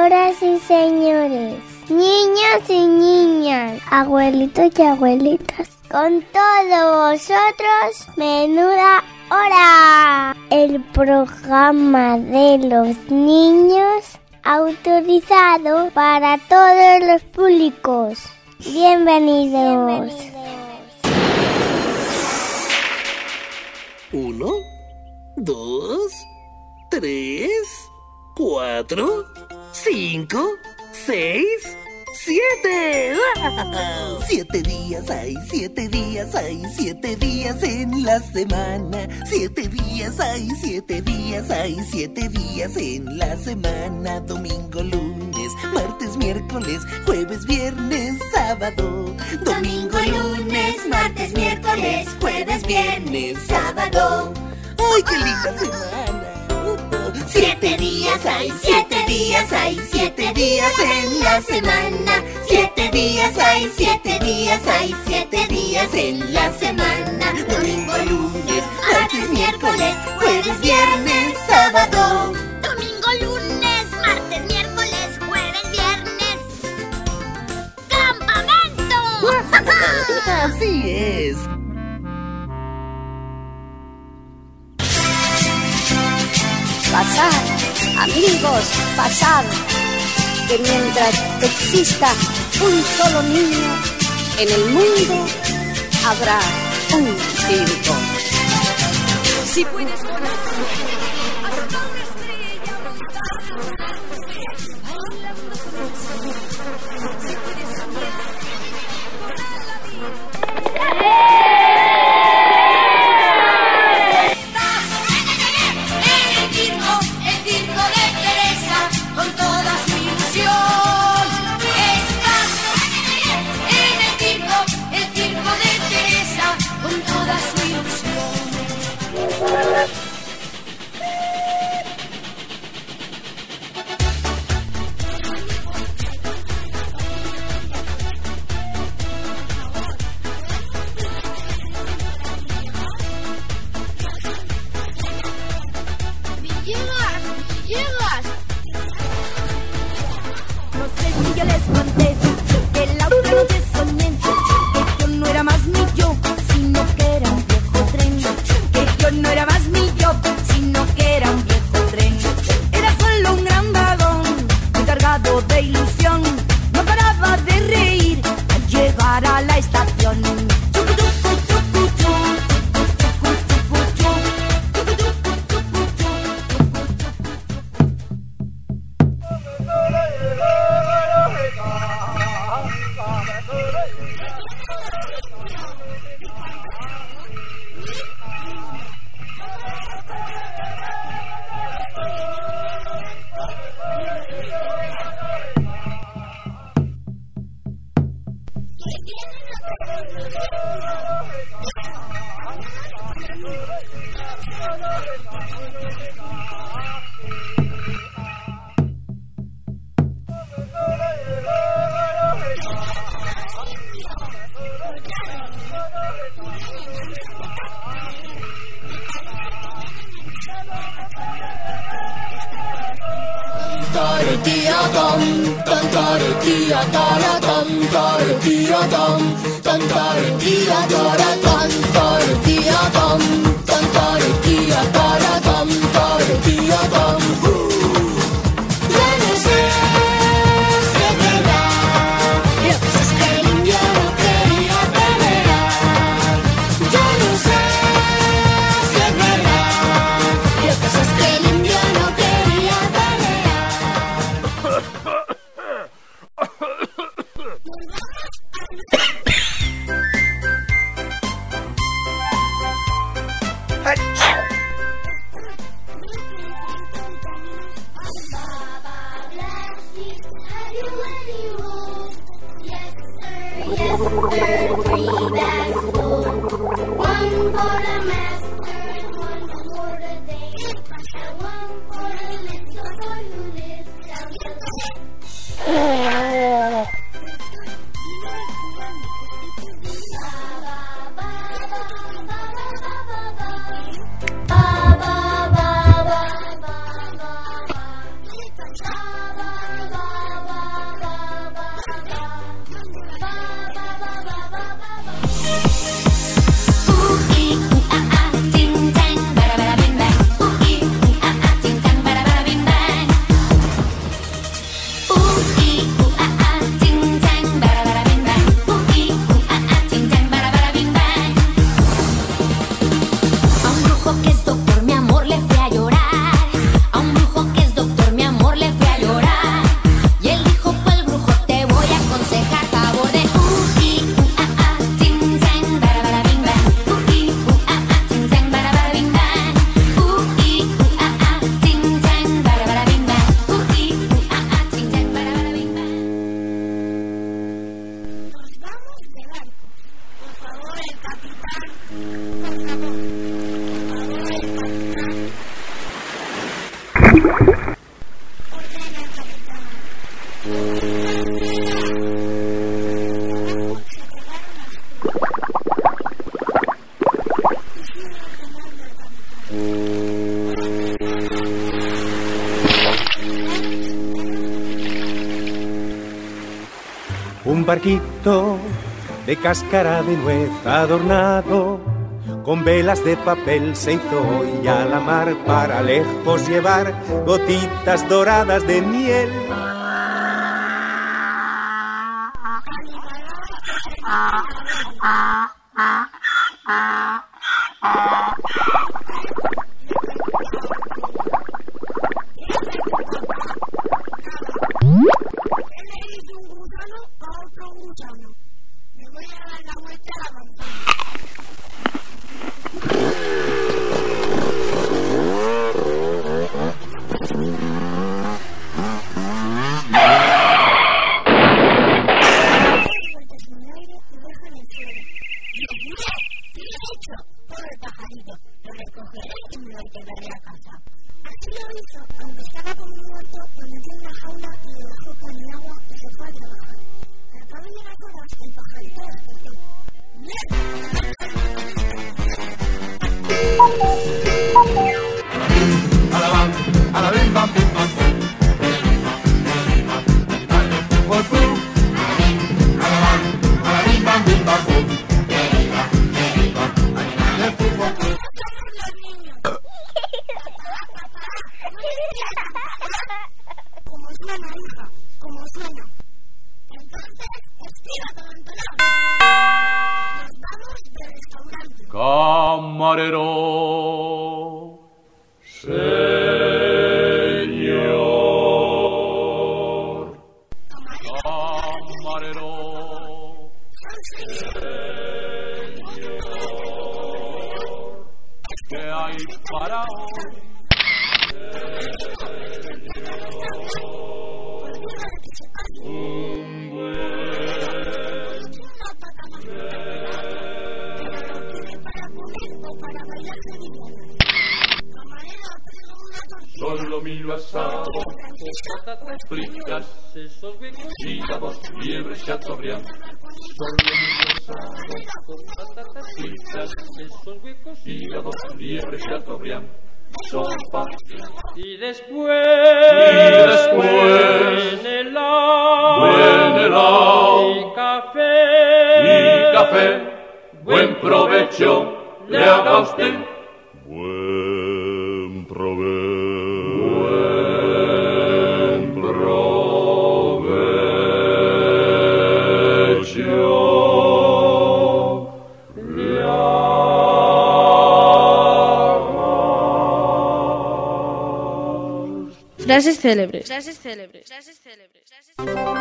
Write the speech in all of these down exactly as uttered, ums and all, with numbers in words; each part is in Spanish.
Señoras y señores, niños y niñas, abuelitos y abuelitas, con todos vosotros, Menuda Hora, el programa de los niños autorizado para todos los públicos. Bienvenidos. Bienvenidos. Uno, dos, tres, cuatro, cinco, seis, siete. Siete días hay, siete días hay, siete días en la semana. Siete días hay, siete días hay, siete días en la semana. Domingo, lunes, martes, miércoles, jueves, viernes, sábado. Domingo, lunes, martes, miércoles, jueves, viernes, sábado. ¡Ay, qué linda semana! Siete días hay, siete días hay, siete días en la semana. Siete días hay, siete días hay, siete días en la semana. Domingo, lunes, martes, miércoles, jueves, viernes, sábado. Domingo, lunes, martes, miércoles, jueves, viernes. ¡Campamento! Así es. Pasar, amigos, pasar, que mientras exista un solo niño, en el mundo habrá un circo. Si puedes volar hasta una estrella, bailando con el sol, si puedes soñar, volar la vida. Un barquito de cáscara de nuez adornado, con velas de papel se hizo hoy a la mar para lejos llevar gotitas doradas de miel. Camarero, señor. Camarero, señor. ¿Qué hay para hoy? Un solo mil asado, patatas fritas, hígados, liebre, chateaubriand. Solo mil asado, patatas fritas, hígados, liebre, chateaubriand. Sopa. Y después, y después, buen helado, buen helado, y café, y café, buen provecho le haga usted. Buen provecho, buen provecho le haga. Frases célebres. Frases célebres. Frases célebres. Frases célebres.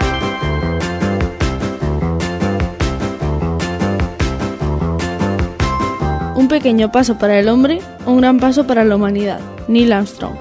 Un pequeño paso para el hombre, un gran paso para la humanidad. Neil Armstrong.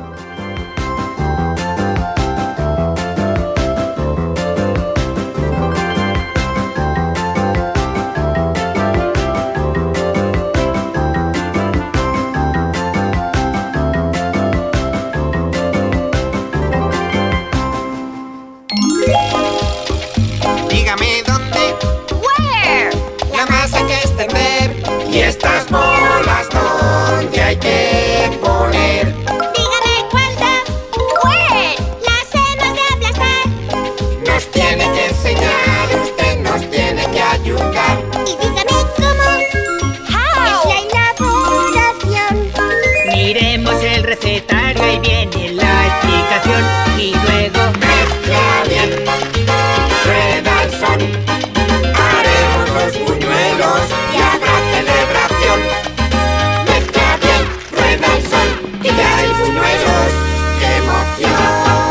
Dígame dónde. Where. La masa hay que extender. Y estas bolas donde hay que poner. Dígame cuánta. Where. Las hemos de aplastar. Nos tiene que enseñar, usted nos tiene que ayudar. Y dígame cómo. How. Es la elaboración. Miremos el recetario, ahí viene la explicación. Y luego mezcla bien. Rueda el sol. Haremos los buñuelos y habrá celebración. Mezcla bien, rueda el sol y ya hay buñuelos. ¡Qué emoción!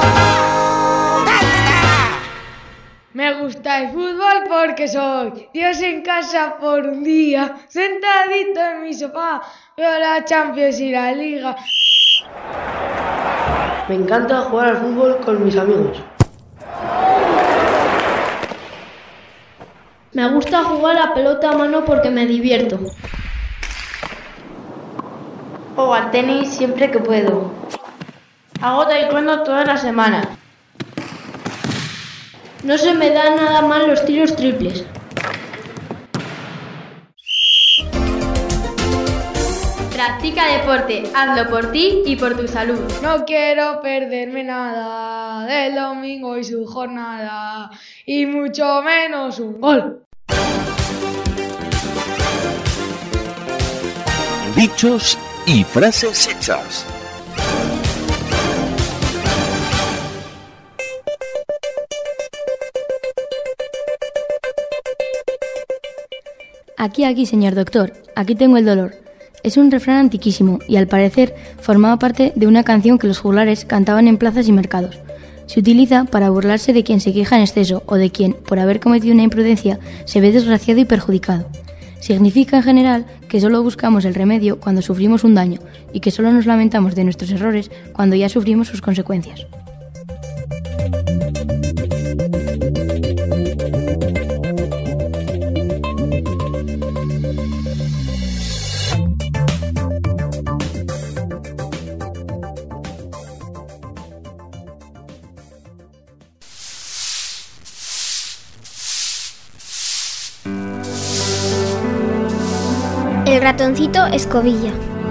Me gusta el fútbol porque soy Dios en casa por un día. Sentadito en mi sofá, veo la Champions y la Liga. Me encanta jugar al fútbol con mis amigos. Me gusta jugar a pelota a mano porque me divierto. Juego al tenis siempre que puedo. Hago taekwondo toda la semana. No se me dan nada mal los tiros triples. Practica deporte, hazlo por ti y por tu salud. No quiero perderme nada del domingo y su jornada, y mucho menos un gol. Dichos y frases hechas. Aquí, aquí, señor doctor, aquí tengo el dolor. Es un refrán antiquísimo y al parecer formaba parte de una canción que los juglares cantaban en plazas y mercados. Se utiliza para burlarse de quien se queja en exceso o de quien, por haber cometido una imprudencia, se ve desgraciado y perjudicado. Significa en general que solo buscamos el remedio cuando sufrimos un daño y que solo nos lamentamos de nuestros errores cuando ya sufrimos sus consecuencias. El ratoncito Escobilla.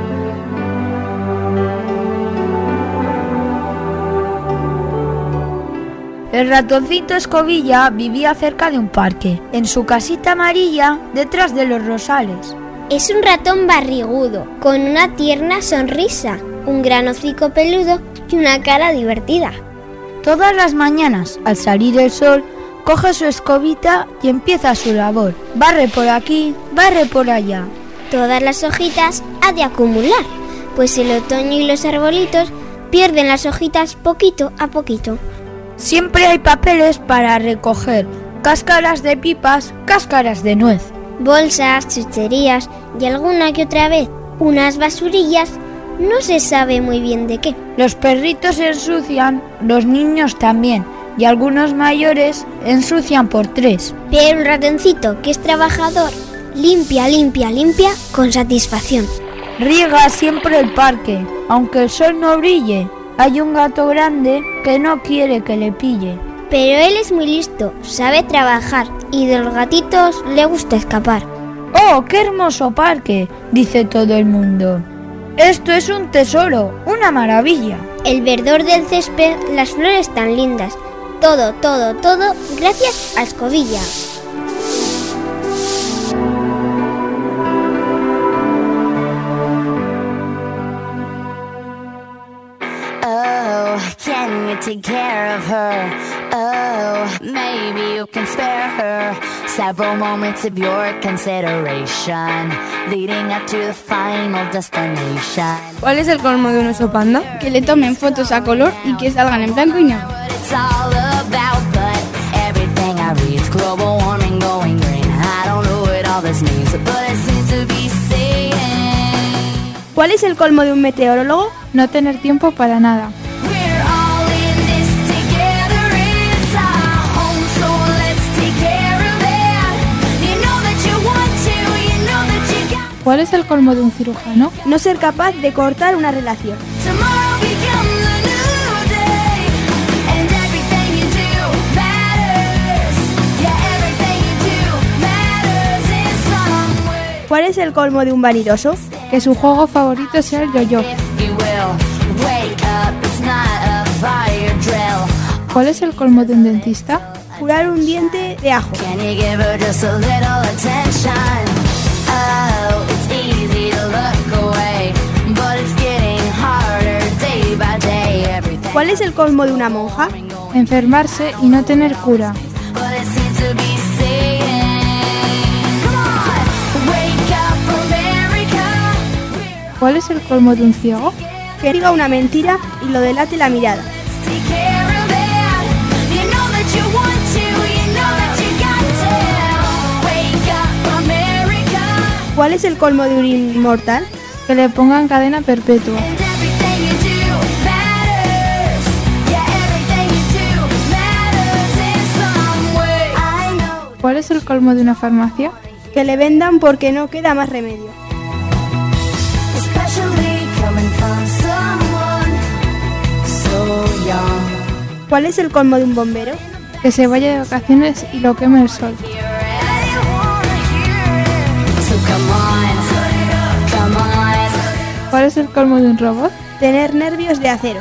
El ratoncito Escobilla vivía cerca de un parque, en su casita amarilla, detrás de los rosales. Es un ratón barrigudo, con una tierna sonrisa, un gran hocico peludo y una cara divertida. Todas las mañanas, al salir el sol, coge su escobita y empieza su labor. Barre por aquí, barre por allá. Todas las hojitas ha de acumular, pues el otoño y los arbolitos pierden las hojitas poquito a poquito. Siempre hay papeles para recoger, cáscaras de pipas, cáscaras de nuez. Bolsas, chucherías y alguna que otra vez unas basurillas, no se sabe muy bien de qué. Los perritos se ensucian, los niños también, y algunos mayores ensucian por tres. Pero el ratoncito, que es trabajador, limpia, limpia, limpia con satisfacción. Riega siempre el parque, aunque el sol no brille. Hay un gato grande que no quiere que le pille. Pero él es muy listo, sabe trabajar y de los gatitos le gusta escapar. ¡Oh, qué hermoso parque!, dice todo el mundo. Esto es un tesoro, una maravilla. El verdor del césped, las flores tan lindas. Todo, todo, todo gracias a Escobilla. Can you take care of her? Oh, maybe you can spare her several moments of your consideration, leading up to the final destination. ¿Cuál es el colmo de un oso panda? Que le tomen fotos a color y que salgan en blanco y negro. It's all about, but everything I read is global warming going green. I don't know what all this means, but it seems to be saying. ¿Cuál es el colmo de un meteorólogo? No tener tiempo para nada. ¿Cuál es el colmo de un cirujano? No ser capaz de cortar una relación. ¿Cuál es el colmo de un vanidoso? Que su juego favorito sea el yo-yo. ¿Cuál es el colmo de un dentista? Curar un diente de ajo. ¿Cuál es el colmo de una monja? Enfermarse y no tener cura. ¿Cuál es el colmo de un ciego? Que diga una mentira y lo delate la mirada. ¿Cuál es el colmo de un inmortal? Que le pongan cadena perpetua. ¿Cuál es el colmo de una farmacia? Que le vendan porque no queda más remedio. young. ¿Cuál es el colmo de un bombero? Que se vaya de vacaciones y lo queme el sol. So come on, come on. ¿Cuál es el colmo de un robot? Tener nervios de acero.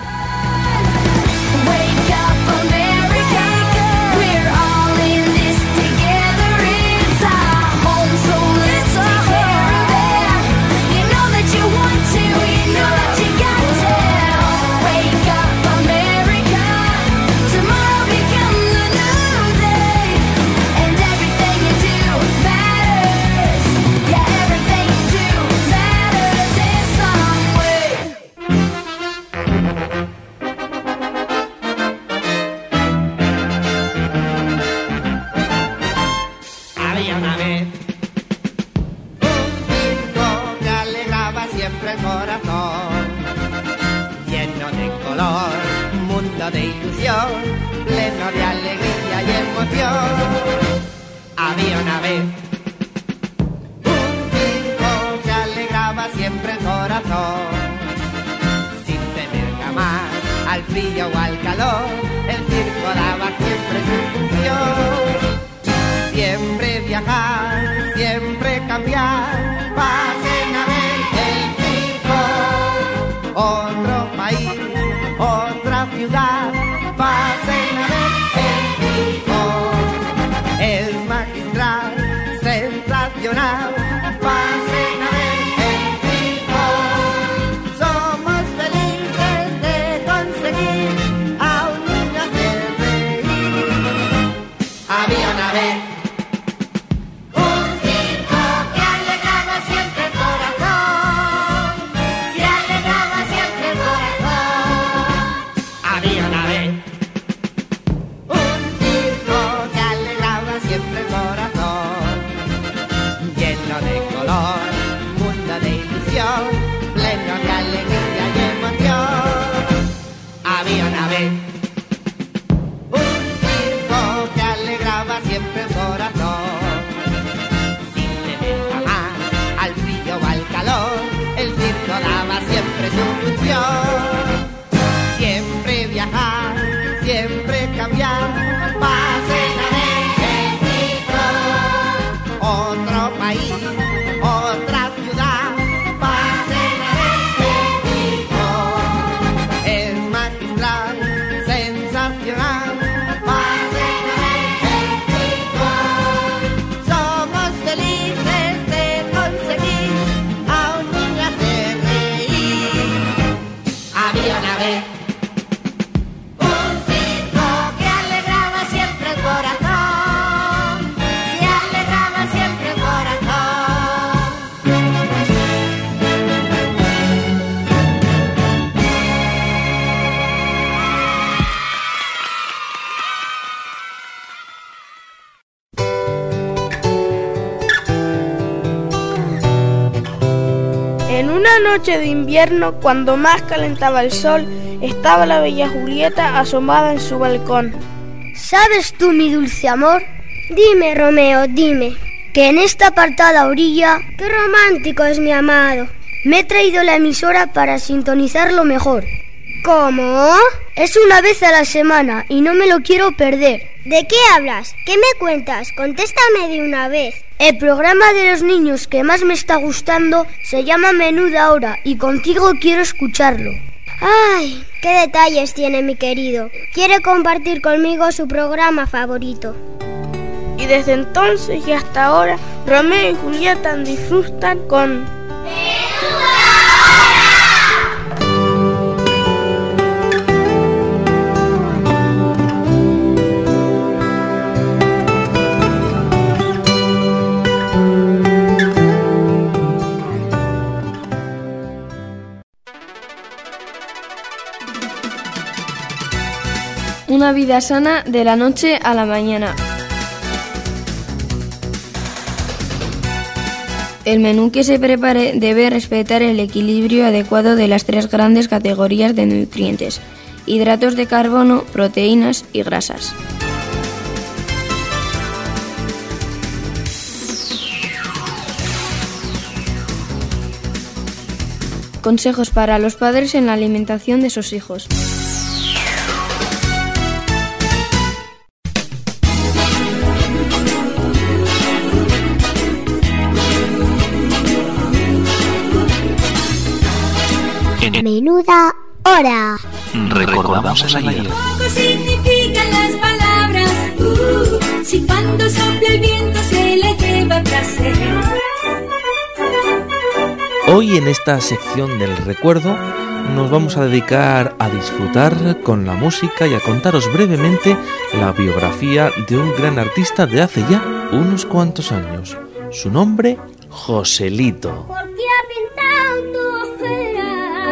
Wake up, America. We're all in this together. It's our home, so let's take care of it. You know that you want to, you know that you got to. Wake up, America. Tomorrow becomes a new day, and everything you do matters. Yeah, everything you do matters in some way. Había una vez un circo que alegraba siempre el corazón, lleno de color, un mundo de ilusión, pleno de alegría y emoción. Había una vez un circo que alegraba siempre el corazón, sin tener jamás al frío o al calor, el circo daba siempre su función. Siempre viajar, siempre cambiar, pasen a ver el circo. Otro país, otra ciudad, pasen a ver el circo. Es magistral, sensacional, pasen a ver el circo. Somos felices de conseguir a un niño hacer reír. Había una vez pleno de alegría y emoción. Había una vez un circo que alegraba siempre el corazón, sin temer jamás al frío o al calor, el circo daba siempre su función. Siempre viajar, siempre cambiar, pasen a ver el circo. Otro país, otra ciudad, pasen a ver el circo. Es magistral, sensacional, pasen a ver el circo. Somos felices de conseguir a un niño hacer reír. Había una vez un circo que alegraba siempre el corazón, que alegraba siempre el corazón. En una noche de invierno, cuando más calentaba el sol, estaba la bella Julieta asomada en su balcón. ¿Sabes tú, mi dulce amor? Dime, Romeo, dime, que en esta apartada orilla, qué romántico es mi amado. Me he traído la emisora para sintonizarlo mejor. ¿Cómo? Es una vez a la semana y no me lo quiero perder. ¿De qué hablas? ¿Qué me cuentas? Contéstame de una vez. El programa de los niños que más me está gustando se llama Menuda Hora y contigo quiero escucharlo. ¡Ay! ¡Qué detalles tiene mi querido! Quiere compartir conmigo su programa favorito. Y desde entonces y hasta ahora, Romeo y Julieta disfrutan con... Una vida sana de la noche a la mañana. El menú que se prepare debe respetar el equilibrio adecuado de las tres grandes categorías de nutrientes: hidratos de carbono, proteínas y grasas. Consejos para los padres en la alimentación de sus hijos. Menuda hora. Recordamos el ayer. Poco significan las palabras. Uh, si cuando sopla el viento se le lleva placer. Hoy en esta sección del recuerdo nos vamos a dedicar a disfrutar con la música y a contaros brevemente la biografía de un gran artista de hace ya unos cuantos años. Su nombre, Joselito. ¿Por qué ha pintado tu ojera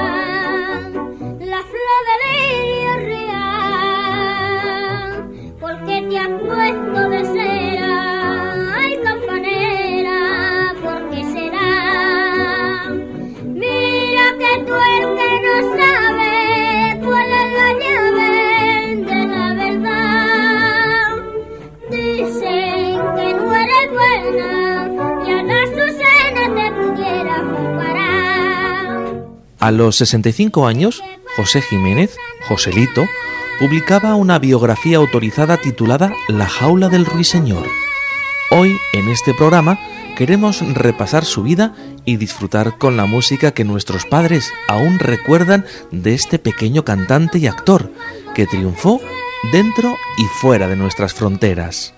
la flor de lirio real? ¿Por qué te has puesto de cera? Ay, campanera, ¿por qué será? Mira que tú el que no sabe cuál es la llave de la verdad. Dicen que no eres buena y a la Azucena te pudiera comparar. A los sesenta y cinco años, José Jiménez, Joselito, publicaba una biografía autorizada titulada La jaula del ruiseñor. Hoy, en este programa, queremos repasar su vida y disfrutar con la música que nuestros padres aún recuerdan de este pequeño cantante y actor que triunfó dentro y fuera de nuestras fronteras.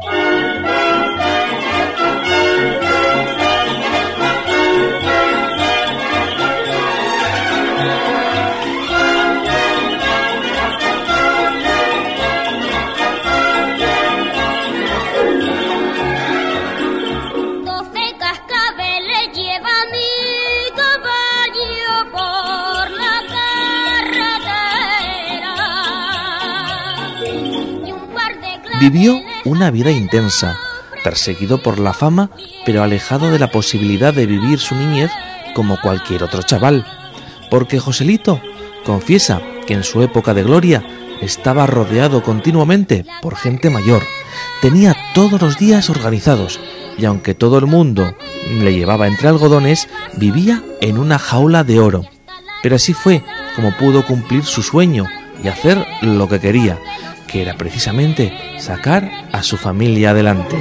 Vivió una vida intensa, perseguido por la fama, pero alejado de la posibilidad de vivir su niñez como cualquier otro chaval, porque Joselito confiesa que en su época de gloria estaba rodeado continuamente por gente mayor, tenía todos los días organizados, y aunque todo el mundo le llevaba entre algodones, vivía en una jaula de oro. Pero así fue como pudo cumplir su sueño y hacer lo que quería, que era precisamente sacar a su familia adelante.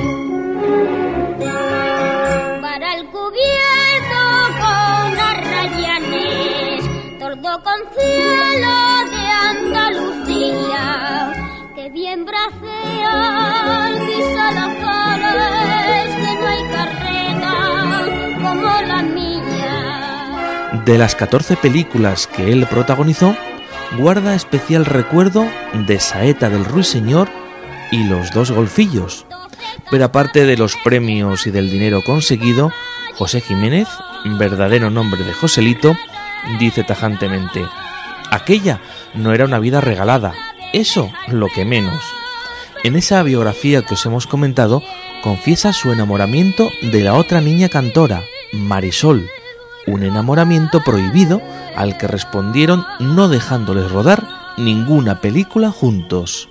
Para el cubierto con arrayanes, tordo con cielo de Andalucía, que bien bracean mis alazares, que no hay carreta como la mía. De las catorce películas que él protagonizó, guarda especial recuerdo de Saeta del Ruiseñor y Los dos golfillos. Pero aparte de los premios y del dinero conseguido, José Jiménez, verdadero nombre de Joselito, dice tajantemente: aquella no era una vida regalada, eso lo que menos. En esa biografía que os hemos comentado, confiesa su enamoramiento de la otra niña cantora, Marisol, un enamoramiento prohibido al que respondieron no dejándoles rodar ninguna película juntos.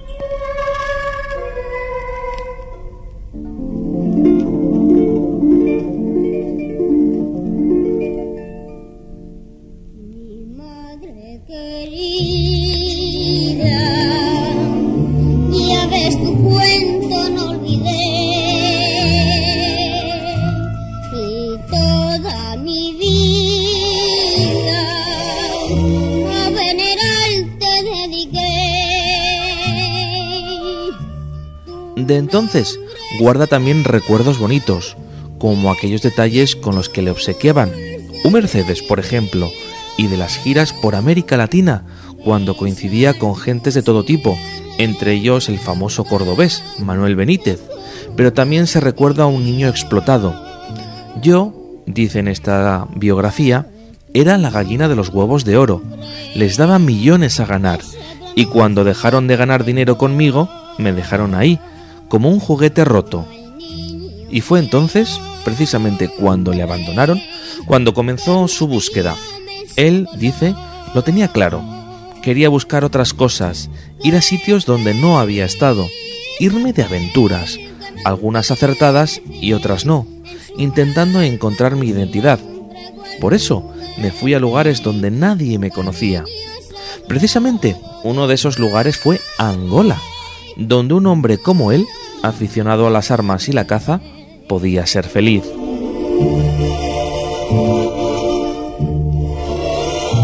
De entonces guarda también recuerdos bonitos, como aquellos detalles con los que le obsequiaban un Mercedes, por ejemplo, y de las giras por América Latina, cuando coincidía con gentes de todo tipo, entre ellos el famoso cordobés Manuel Benítez, pero también se recuerda a un niño explotado. Yo, dice en esta biografía, era la gallina de los huevos de oro, les daba millones a ganar, y cuando dejaron de ganar dinero conmigo, me dejaron ahí, como un juguete roto. Y fue entonces, precisamente cuando le abandonaron, cuando comenzó su búsqueda. Él, dice, lo tenía claro. Quería buscar otras cosas, ir a sitios donde no había estado, irme de aventuras, algunas acertadas y otras no, intentando encontrar mi identidad. Por eso me fui a lugares donde nadie me conocía. Precisamente, uno de esos lugares fue Angola, donde un hombre como él, aficionado a las armas y la caza, podía ser feliz.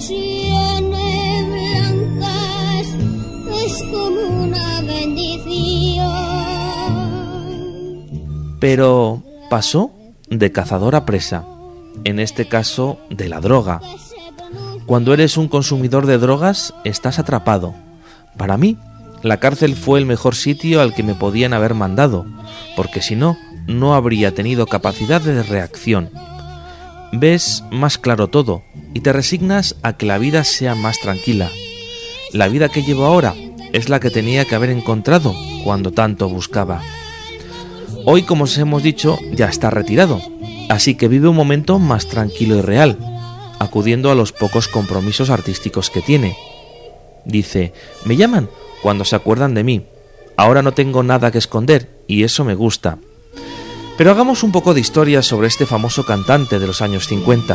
ilusiones blancas es como una bendición. Pero pasó de cazador a presa, en este caso de la droga. Cuando eres un consumidor de drogas, estás atrapado. Para mí, la cárcel fue el mejor sitio al que me podían haber mandado, porque si no, no habría tenido capacidad de reacción. Ves más claro todo y te resignas a que la vida sea más tranquila. La vida que llevo ahora es la que tenía que haber encontrado cuando tanto buscaba. Hoy, como os hemos dicho, ya está retirado, así que vive un momento más tranquilo y real, acudiendo a los pocos compromisos artísticos que tiene. Dice, me llaman cuando se acuerdan de mí. Ahora no tengo nada que esconder y eso me gusta. Pero hagamos un poco de historia sobre este famoso cantante de los años cincuenta.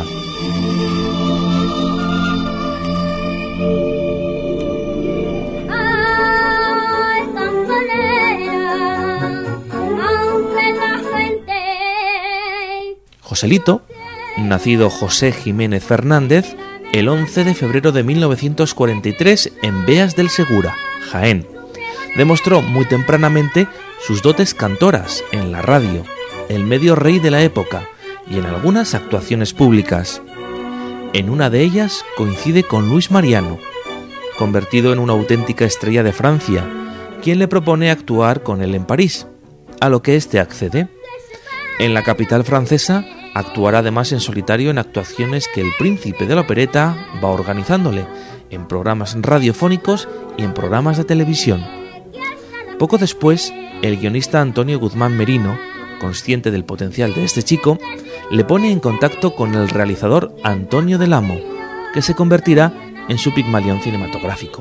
Joselito, nacido José Jiménez Fernández, el once de febrero de mil novecientos cuarenta y tres en Beas del Segura, Jaén. Demostró muy tempranamente sus dotes cantoras en la radio, el medio rey de la época, y en algunas actuaciones públicas. En una de ellas coincide con Luis Mariano, convertido en una auténtica estrella de Francia, quien le propone actuar con él en París, a lo que éste accede. En la capital francesa actuará además en solitario en actuaciones que el príncipe de la opereta va organizándole, en programas radiofónicos y en programas de televisión. Poco después, el guionista Antonio Guzmán Merino, consciente del potencial de este chico, le pone en contacto con el realizador Antonio del Amo, que se convertirá en su Pigmalión cinematográfico.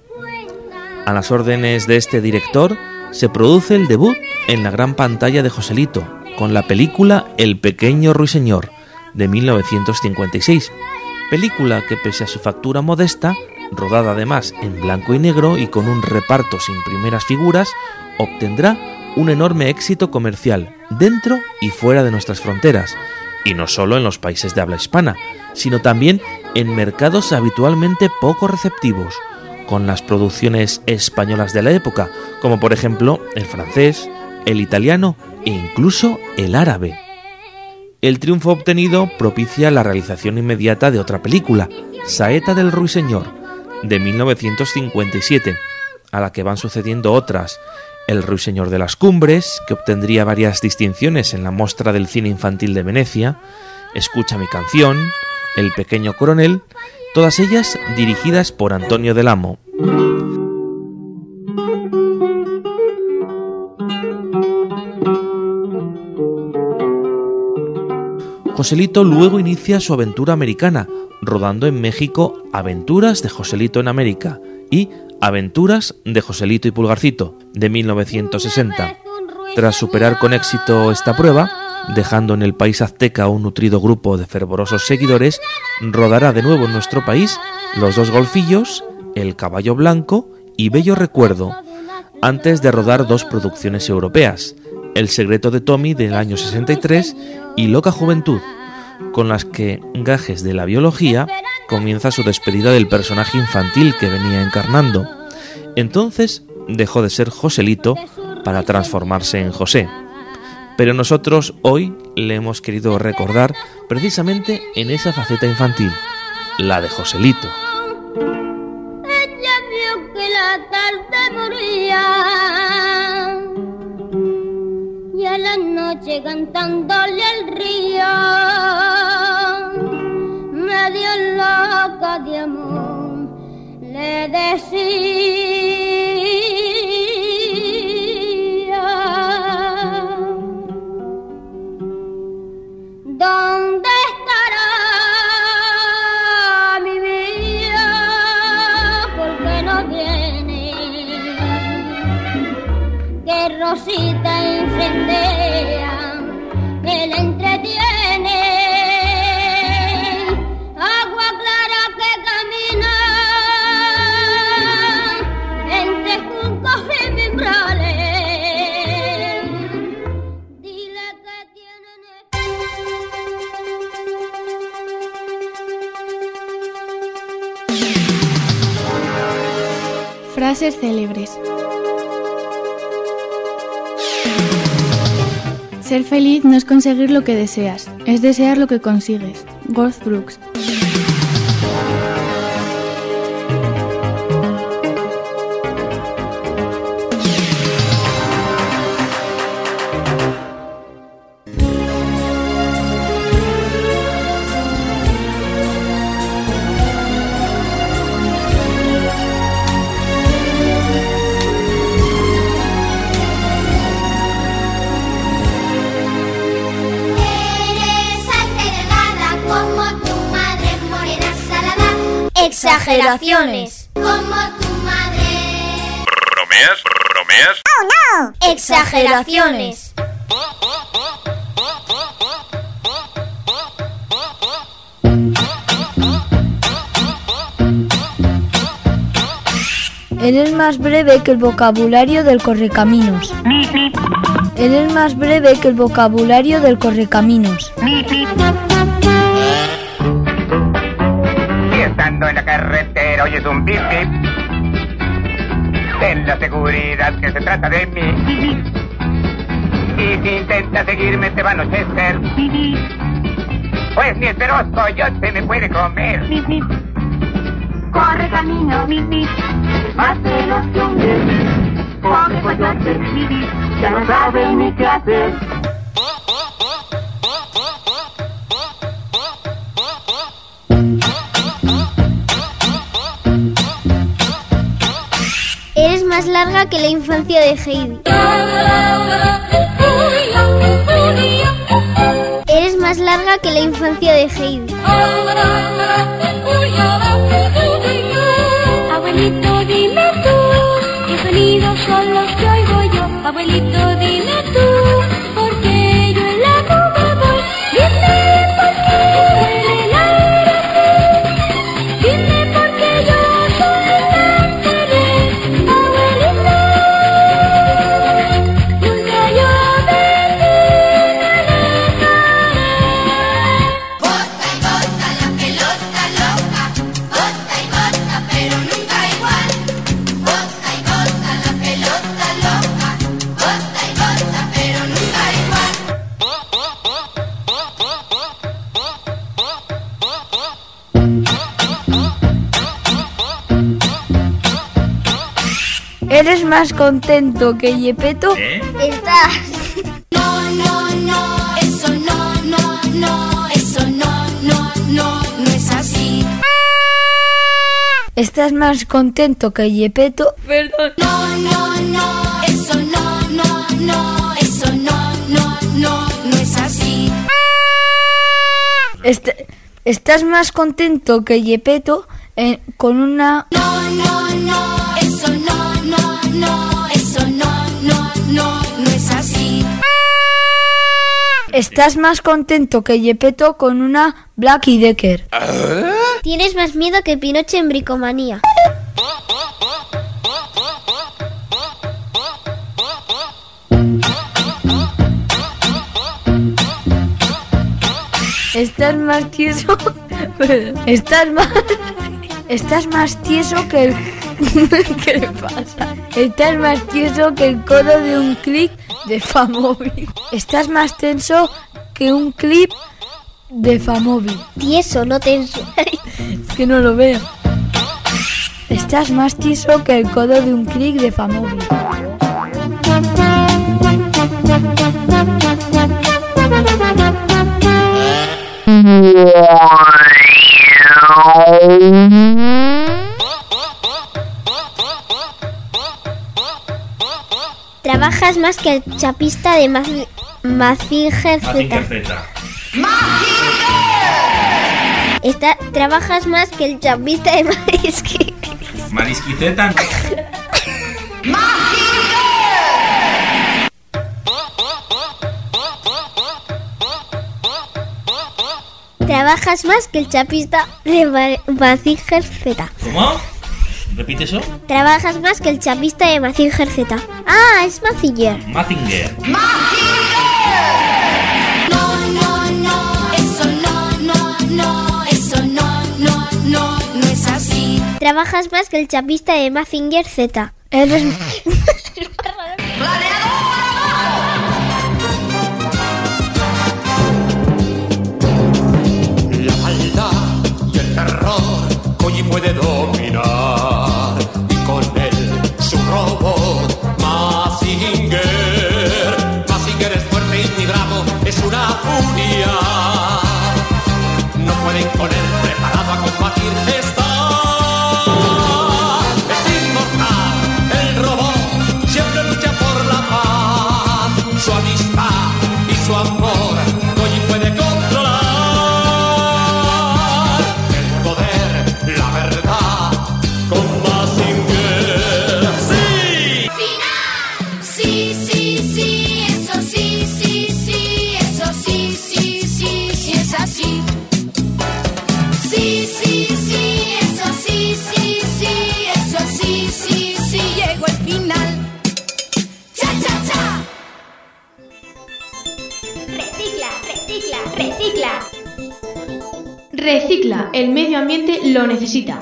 A las órdenes de este director, se produce el debut en la gran pantalla de Joselito, con la película El pequeño ruiseñor, de mil novecientos cincuenta y seis, película que, pese a su factura modesta, rodada además en blanco y negro y con un reparto sin primeras figuras, obtendrá un enorme éxito comercial dentro y fuera de nuestras fronteras, y no solo en los países de habla hispana, sino también en mercados habitualmente poco receptivos, con las producciones españolas de la época, como por ejemplo el francés, el italiano e incluso el árabe. El triunfo obtenido propicia la realización inmediata de otra película, Saeta del Ruiseñor, de mil novecientos cincuenta y siete, a la que van sucediendo otras, El Ruiseñor de las Cumbres, que obtendría varias distinciones en la Mostra del Cine Infantil de Venecia, Escucha mi canción, El pequeño coronel, todas ellas dirigidas por Antonio del Amo. Joselito luego inicia su aventura americana, rodando en México Aventuras de Joselito en América y Aventuras de Joselito y Pulgarcito, de mil novecientos sesenta. Tras superar con éxito esta prueba, dejando en el país azteca un nutrido grupo de fervorosos seguidores, rodará de nuevo en nuestro país Los dos golfillos, El caballo blanco y Bello recuerdo, antes de rodar dos producciones europeas, El secreto de Tommy del año sesenta y tres y Loca juventud, con las que, gajes de la biología, comienza su despedida del personaje infantil que venía encarnando. Entonces dejó de ser Joselito para transformarse en José. Pero nosotros hoy le hemos querido recordar precisamente en esa faceta infantil, la de Joselito. Ella vio que la tarde moría y a la noche cantándole al río medio loca de amor le decía: ¿dónde estará mi vida? Porque no viene, que Rosita incendia, él entretiene, agua clara que camina entre juncos y mimbrales. Dile que tienen Frases célebres. Ser feliz no es conseguir lo que deseas, es desear lo que consigues. Garth Brooks. Exageraciones. Como tu madre. ¿Bromeas? ¿Bromeas? Oh, no. Exageraciones. Eres más breve que el vocabulario del correcaminos. Eres más breve que el vocabulario del correcaminos. En la carretera oyes un bip bip. Ten la seguridad que se trata de mí. Y si intentas seguirme te va a anochecer. Pues ni esperoso coyote me puede comer. Corre camino, más veloz que un bebé. Pobre coyote, ya no sabe ni qué hacer. Eres más larga que la infancia de Heidi. Eres más larga que la infancia de Heidi. Abuelito, dime tú, qué sonidos son los que oigo yo. Abuelito, dime tú, porque yo en la nube voy. Dime por qué huele el aire así. Dime por qué yo soy tan feliz. Abuelito, nunca yo de ti me alejaré. Bota y bota la pelota loca. Bota y bota pero nunca igual. Bota y bota la pelota loca. Bota y bota pero nunca igual. Eres más contento que Yepeto. ¿Eh? Estás. No, no, no, eso no, no, no, eso no, no, no, no es así. Estás más contento que Yepeto. Perdón. No, no, no, eso no, no, no, eso no, no, no, no es así. Est- estás más contento que Yepeto eh, con una... No, no, no, eso no, no, no, eso no, no, no, no es así. Estás más contento que Yepeto con una Black y Decker. Tienes más miedo que Pinocho en Bricomanía. Estás más tieso... Estás más... Estás más tieso que el... ¿Qué le pasa? Estás más tieso que el codo de un clip de Famóvil. Estás más tenso que un clip de Famóvil. Tieso, no tenso. Es que no lo veo. Estás más tieso que el codo de un clip de Famóvil. Trabajas más que el chapista de Mazinger Mazinger Z. Z. Está, trabajas más que el chapista de Marisky. Marisquiceta. Trabajas más que el chapista de Ma- Mazinger Z. ¿Cómo? ¿Repite eso? Trabajas más que el chapista de Mazinger Z. Ah, es Mazinger. Mazinger. No, no, no, eso no, no, no, eso no, no, no, no es así. Trabajas más que el chapista de Mazinger Z. Eres... La maldad y el terror Koji puede dominar, y con él su robot Mazinger. Mazinger es fuerte y bravo, es una furia. No pueden con él, preparado a combatir está. Es inmortal el robot, siempre lucha por la paz. Su amistad y su amor Koji puede controlar. El poder, la verdad, con Mazinger. ¡Sí! ¡Final! Sí, sí, sí, eso sí, sí, sí, eso sí, sí, sí, sí, es así. Sí, sí, sí, eso sí, sí, sí, eso sí, sí, sí, llegó el final. ¡Cha, cha, cha! Recicla, recicla, recicla. Recicla, el medio ambiente lo necesita.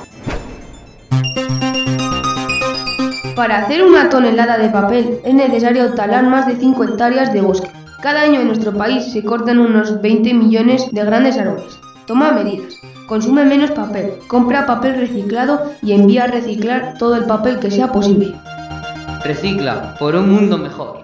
Para hacer una tonelada de papel es necesario talar más de cinco hectáreas de bosque. Cada año en nuestro país se cortan unos veinte millones de grandes árboles. Toma medidas. Consume menos papel, compra papel reciclado y envía a reciclar todo el papel que sea posible. Recicla, por un mundo mejor.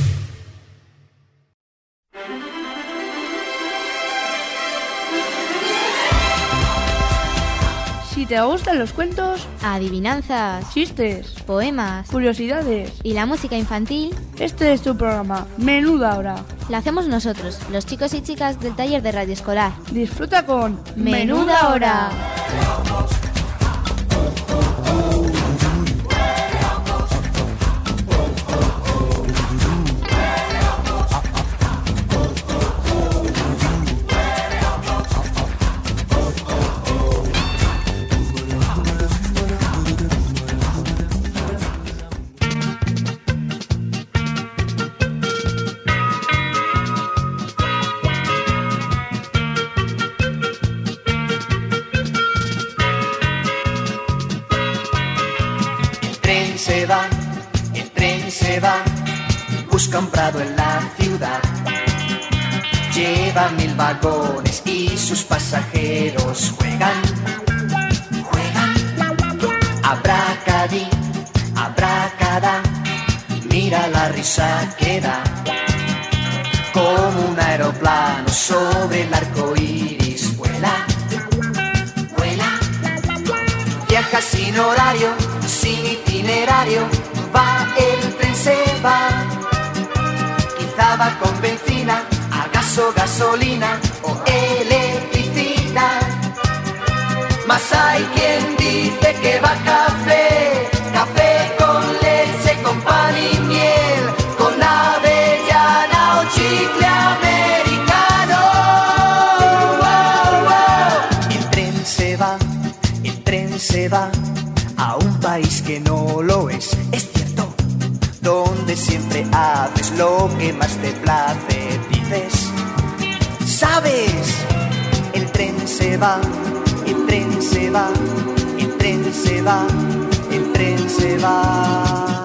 Si te gustan los cuentos, adivinanzas, chistes, poemas, curiosidades y la música infantil, este es tu programa, Menuda Hora. Lo hacemos nosotros, los chicos y chicas del taller de radio escolar. Disfruta con Menuda Hora. Se va, el tren se va, busca un prado en la ciudad. Lleva mil vagones y sus pasajeros juegan, juegan. Abracadí, abracadá, mira la risa que da. Como un aeroplano sobre el arco iris vuela, vuela. Viaja sin horario, sin itinerario, va el tren se va. Quizá va con benzina, a gas o gasolina o electricidad. Mas hay quien dice que va café, café con leche, con pan y miel, con avellana o chicle americano. Wow, wow. El tren se va, el tren se va a un país que no lo es, es cierto, donde siempre haces lo que más te place, dices, ¿sabes? El tren se va, el tren se va, el tren se va, el tren se va.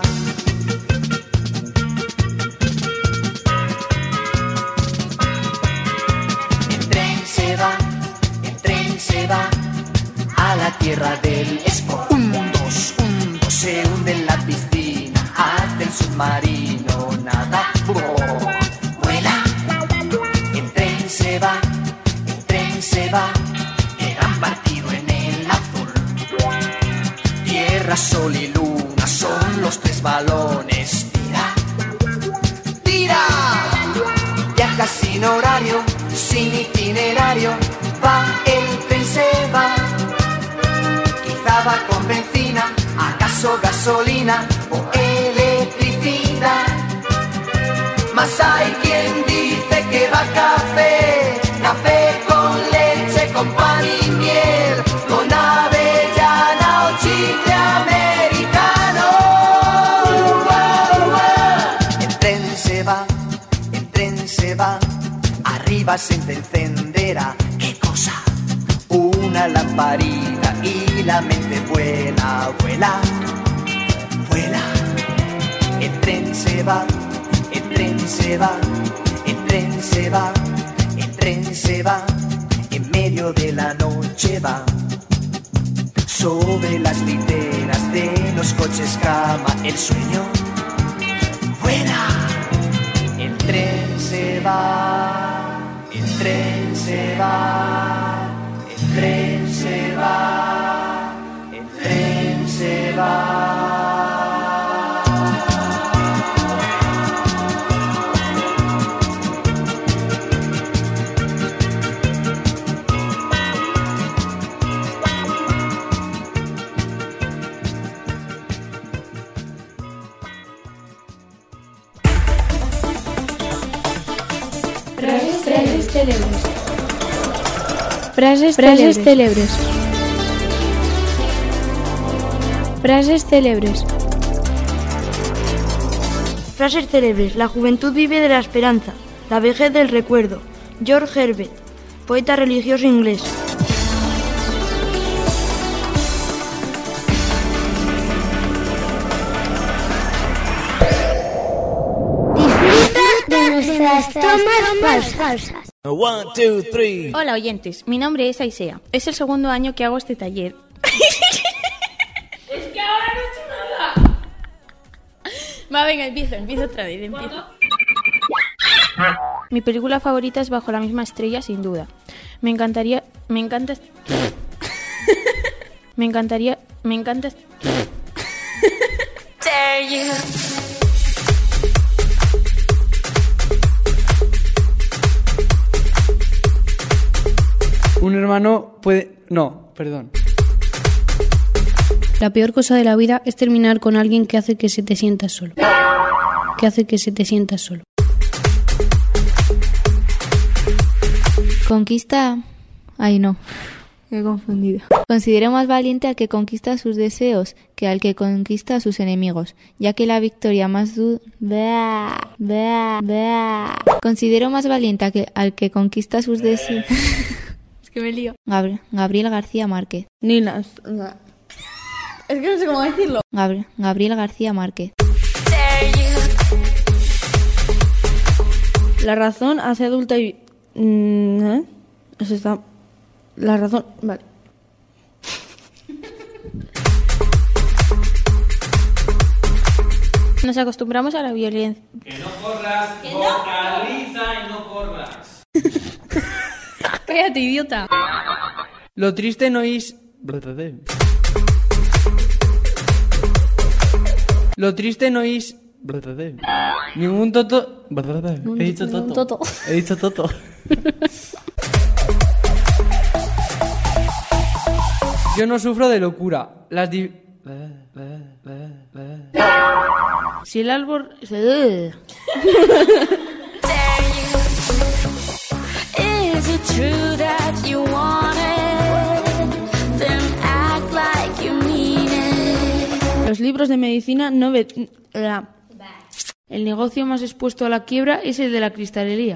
El tren se va, el tren se va a la tierra del Expo. Se hunde en la piscina, hace el submarino, nada, vuela. El tren se va, el tren se va, el gran partido en el azul. Tierra, sol y luna son los tres balones. Tira, tira. Viaja sin horario, sin itinerario, va, el tren se va. Quizá va con benzina, acaso gasolina o electricidad. Mas hay quien dice que va café, café con leche, con pan y miel, con avellana o chicle americano. Wow, wow. El tren se va, el tren se va, arriba se te encenderá. ¿Qué cosa? Una lamparita y y la mente vuela, vuela, vuela. El tren se va, el tren se va, el tren se va, el tren se va, en medio de la noche va. Sobre las literas de los coches cama el sueño. Vuela, el tren se va, el tren se va, el tren se va, el tren se va. Frases célebres. Frases, frases célebres. Frases célebres. Frases célebres. La juventud vive de la esperanza, la vejez del recuerdo. George Herbert, poeta religioso inglés. De nuestras tomas falsas. One, two, three. Hola oyentes, mi nombre es Aisea. Es el segundo año que hago este taller. Es que ahora no he hecho nada. Va, venga, empiezo, empiezo otra vez, empiezo. Mi película favorita es Bajo la misma estrella, sin duda. Me encantaría... Me encanta... me encantaría... Me encanta... Dare you. Un hermano puede... No, perdón. La peor cosa de la vida es terminar con alguien que hace que se te sientas solo. Que hace que se te sientas solo. Conquista... Ay, no. Me he confundido. Considero más valiente al que conquista sus deseos que al que conquista a sus enemigos, ya que la victoria más du... Blah, blah, blah. Considero más valiente al que, al que conquista sus deseos... Que me lío. Gabri- Gabriel García Márquez. Ninas. Es que no sé cómo decirlo. Gabri- Gabriel García Márquez. La razón hace adulta y... ¿Eh? Eso está... La razón... Vale. Nos acostumbramos a la violencia. Que no corras, vocaliza y no corras. Cállate, idiota. Lo triste no es... Lo triste no es... Ningún toto... He dicho toto. toto. He dicho toto. Yo no sufro de locura. Las di... Si el árbol... Is it true that you want it? Then act like you mean it. Los libros de medicina no ve... La... El negocio más expuesto a la quiebra es el de la cristalería.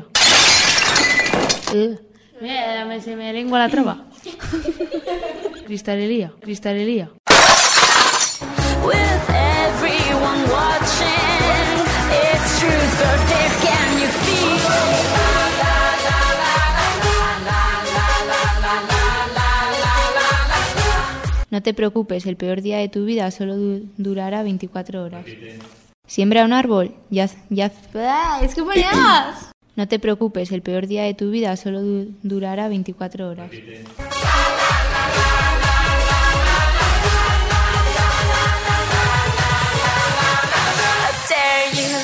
Mira, me, se me lengua la traba. Cristalería, cristalería. With everyone watching, it's truth or dare, can you feel it? No te preocupes, el peor día de tu vida solo du- durará veinticuatro horas. Siembra un árbol, ya... ya... ¡Ah! ¡Es que me llamas! No te preocupes, el peor día de tu vida solo du- durará veinticuatro horas. Dare you.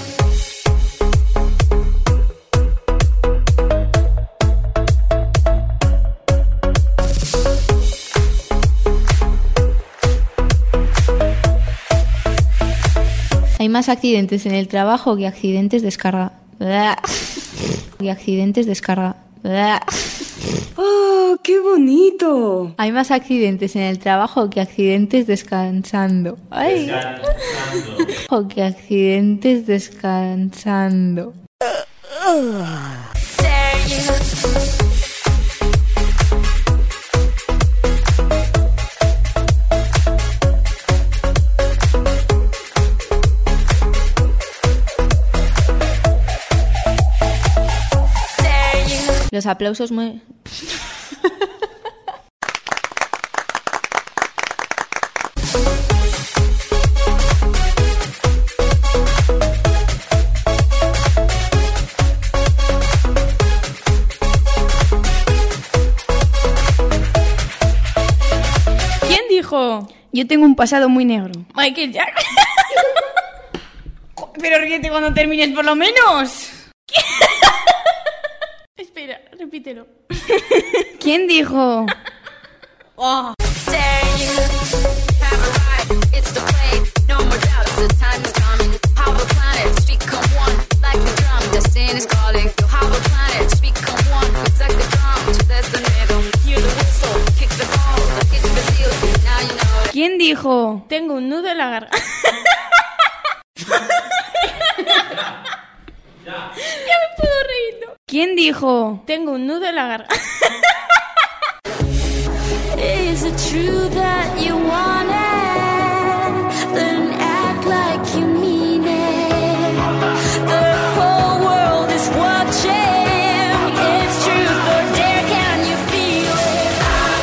Hay más accidentes en el trabajo que accidentes descarga... que accidentes descarga... ¡Oh, qué bonito! Hay más accidentes en el trabajo que accidentes descansando. ¡Ay! Descansando. O que accidentes descansando. Dare you. Los aplausos muy... ¿Quién dijo? Yo tengo un pasado muy negro. Michael Jackson. Pero ríete cuando termines, por lo menos. Espera, repítelo. ¿Quién dijo? Oh. ¿Quién dijo? Tengo un nudo en la garganta. Ya me puedo reír, ¿no? ¿Quién dijo? Tengo un nudo en la garganta. Is it true that you want it? Then act like you mean it. The whole world is watching. It's truth or dare, can you feel it?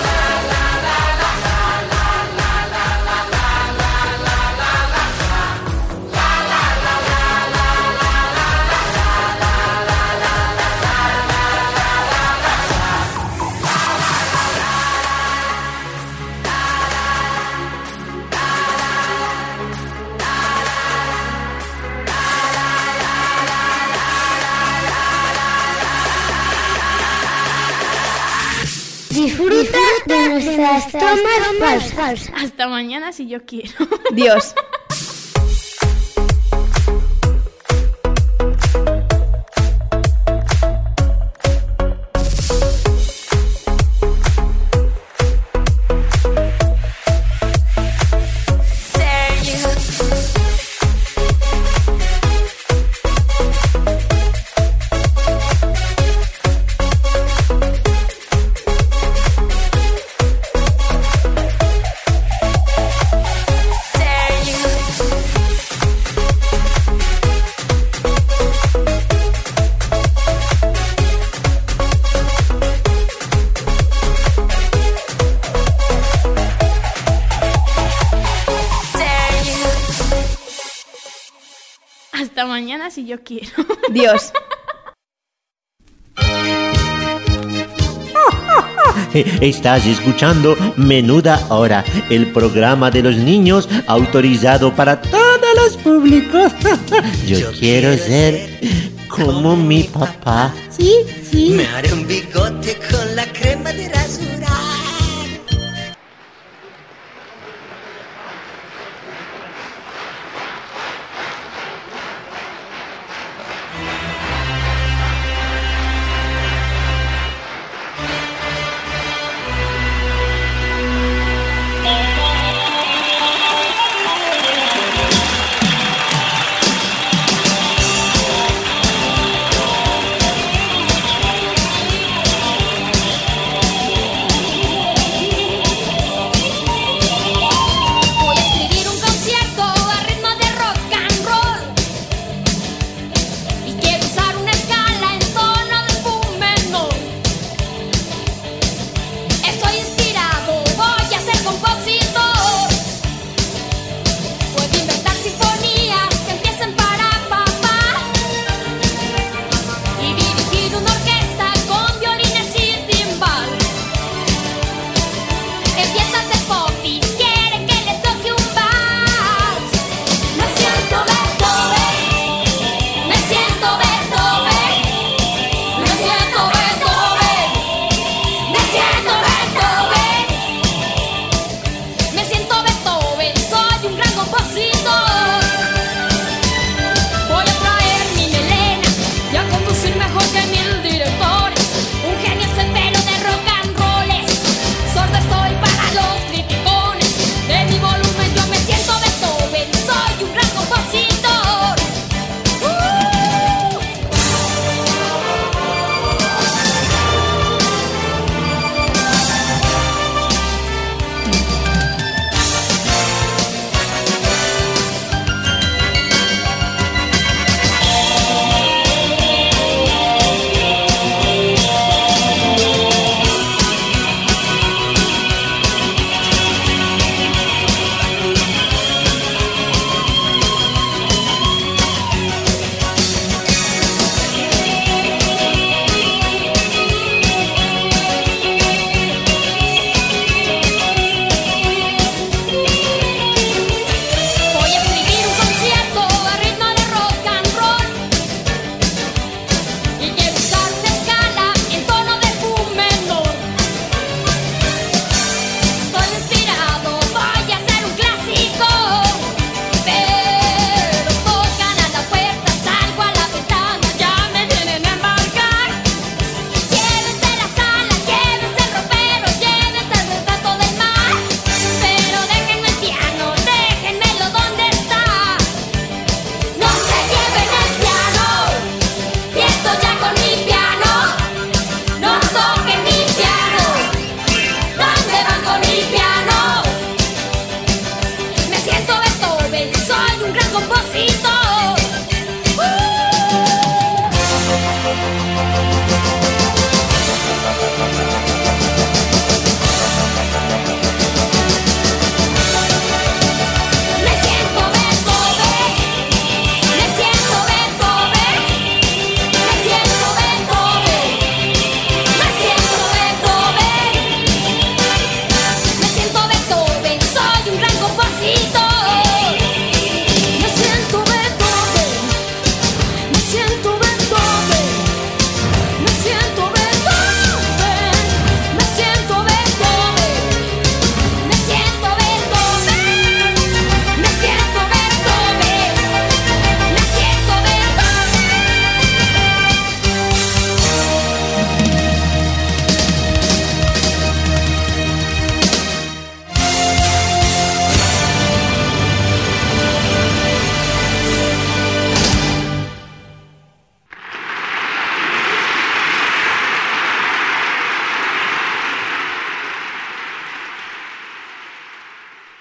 Disfruta de nuestras tomas falsas. Hasta mañana si yo quiero. Dios. Hasta mañana si yo quiero. Dios. Estás escuchando Menuda Hora, el programa de los niños autorizado para todos los públicos. Yo, Yo quiero, quiero ser como mi papá. Sí, sí. Me haré un bigote con la crema de rasurar.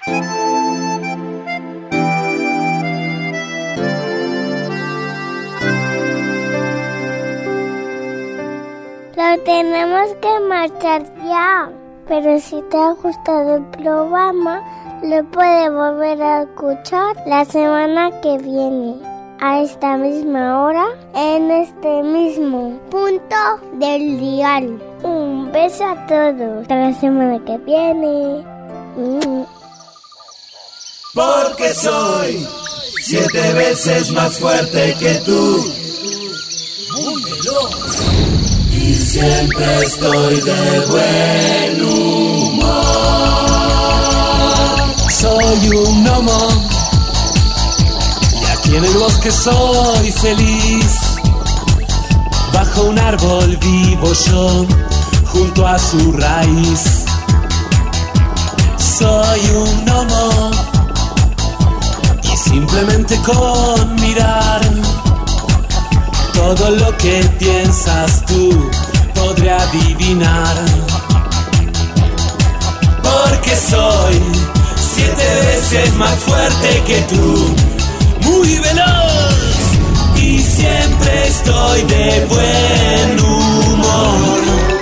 Lo tenemos que marchar ya. Pero si te ha gustado el programa, lo puedes volver a escuchar la semana que viene, a esta misma hora, en este mismo punto del dial. Un beso a todos. Hasta la semana que viene. Mm. Porque soy siete veces más fuerte que tú. Muy veloz. Y siempre estoy de buen humor. Soy un gnomo y aquí en el bosque soy feliz. Bajo un árbol vivo yo, junto a su raíz. Soy un gnomo y simplemente con mirar todo lo que piensas tú podré adivinar. Porque soy siete veces más fuerte que tú, muy veloz y siempre estoy de buen humor.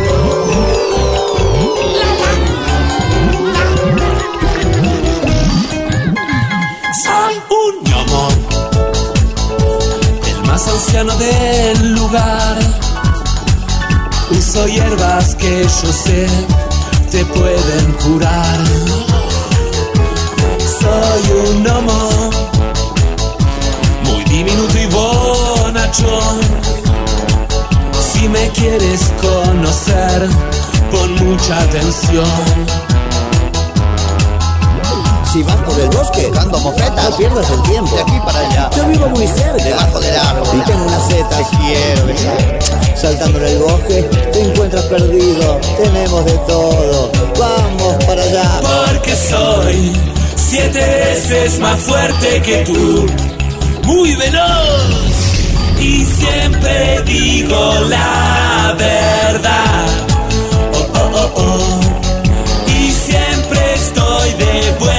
Soy un gnomo, el más anciano del lugar. Uso hierbas que yo sé te pueden curar. Soy un gnomo muy diminuto y bonachón. Si me quieres conocer, pon mucha atención. Si vas por el bosque, buscando mofetas, no pierdas el tiempo. De aquí para allá. Yo vivo muy cerca, debajo del árbol. Y tengo unas setas. Te quiero besar. Saltando en el bosque, te encuentras perdido. Tenemos de todo. Vamos para allá. Porque soy siete veces más fuerte que tú, muy veloz y siempre digo la verdad. Oh, oh, oh, oh. Y siempre estoy de vuelta.